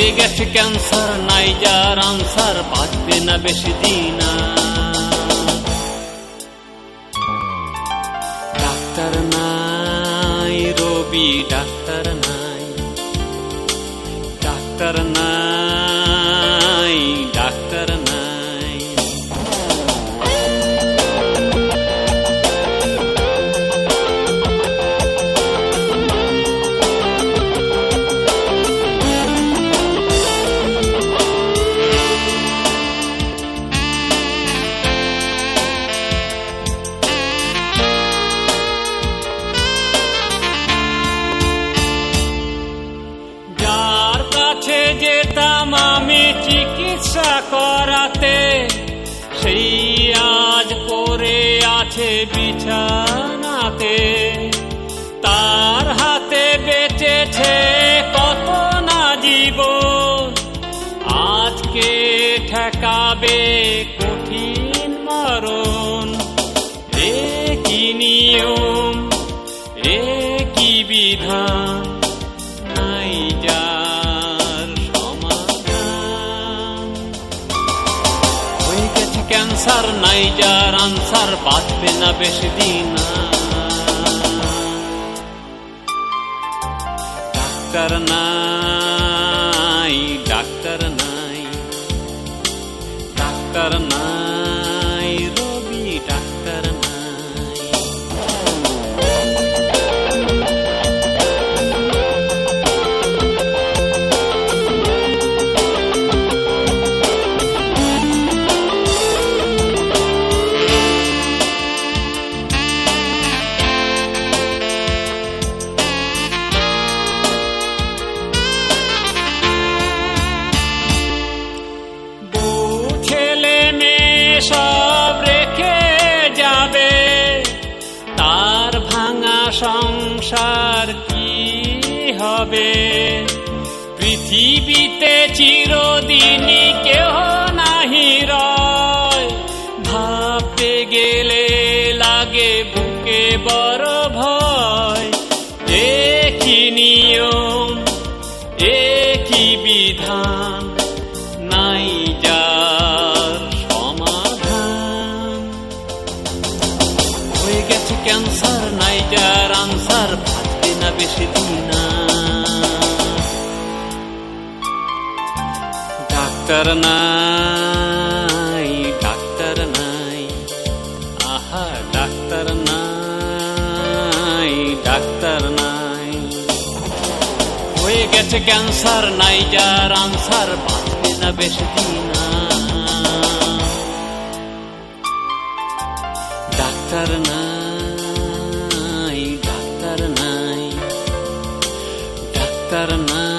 হয়ে গেছে ক্যান্সার, নাই যার আনসার, বাঁচবে না বেশি দিন। ডাক্তার নাই রবি, ডাক্তার নাই, ডাক্তার নাই, ডাক্তার নাই। যেতাম আমি চিকিৎসা করাতে, সেই আজ পড়ে আছে বিছানাতে। তার হাতে বেঁচেছে কত না জীবন, আজকে ঠেকাবে কঠিন মরণ। এ কি নিয়ম, এ কি বিধান, নাই যার সমাধান। হয়ে গেছে ক্যান্সার, নাই যার আনসার, বাঁচবে না বেশি দিন। ডাক্তার নাই, ডাক্তার নাই, ডাক্তার নাই রবি, ডাক্তার নাই। সব রেখে যাবে, তার ভাঙা সংসার কি হবে? পৃথিবীতে চিরদিনই কেহ নাহি রয়, ভাবতে গেলে লাগে বুকে বড় ভয়। এ কি নিয়ম, এ কি বিধান, নাই যার সমাধান। হয়ে গেছে ক্যান্সার, নাই যার আনসার, বাঁচবে না বেশি দিন। ডাক্তার নাই, ডাক্তার নাই, আহা ডাক্তার নাই, ডাক্তার নাই। হয়ে গেছে ক্যান্সার, নাই যার আনসার, বাঁচবে না বেশি দিন। ডাক্তার নাই, ডাক্তার নাই, ডাক্তার নাই।